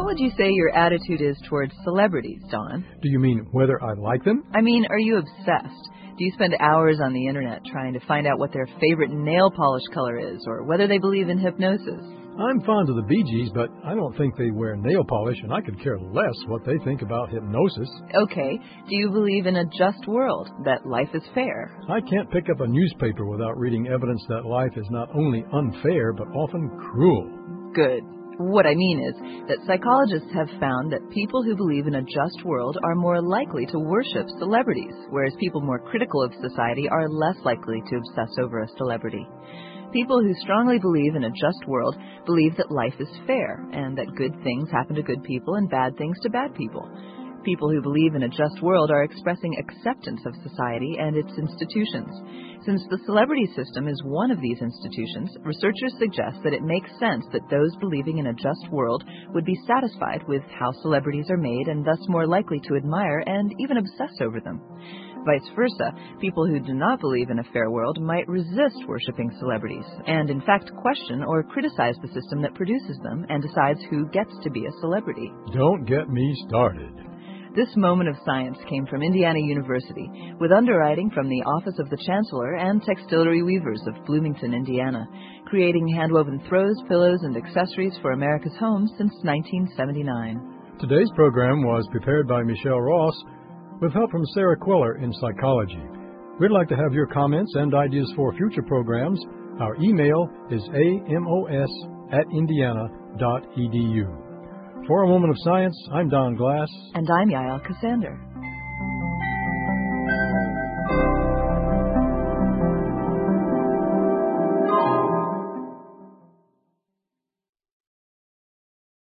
would you say your attitude is towards celebrities, Don? Do you mean whether I like them? I mean, are you obsessed? Do you spend hours on the internet trying to find out what their favorite nail polish color is, or whether they believe in hypnosis? I'm fond of the Bee Gees, but I don't think they wear nail polish, and I could care less what they think about hypnosis. Okay, do you believe in a just world, that life is fair? I can't pick up a newspaper without reading evidence that life is not only unfair, but often cruel. Good. What I mean is that psychologists have found that people who believe in a just world are more likely to worship celebrities, whereas people more critical of society are less likely to obsess over a celebrity. People who strongly believe in a just world believe that life is fair and that good things happen to good people and bad things to bad people. People who believe in a just world are expressing acceptance of society and its institutions. Since the celebrity system is one of these institutions, researchers suggest that it makes sense that those believing in a just world would be satisfied with how celebrities are made and thus more likely to admire and even obsess over them. Vice versa, people who do not believe in a fair world might resist worshiping celebrities and in fact question or criticize the system that produces them and decides who gets to be a celebrity. Don't get me started. This moment of science came from Indiana University, with underwriting from the Office of the Chancellor and Textillery Weavers of Bloomington, Indiana, creating hand-woven throws, pillows, and accessories for America's homes since 1979. Today's program was prepared by Michelle Ross, with help from Sarah Queller in psychology. We'd like to have your comments and ideas for future programs. Our email is amos@indiana.edu. For A Moment of Science, I'm Don Glass. And I'm Yael Cassander.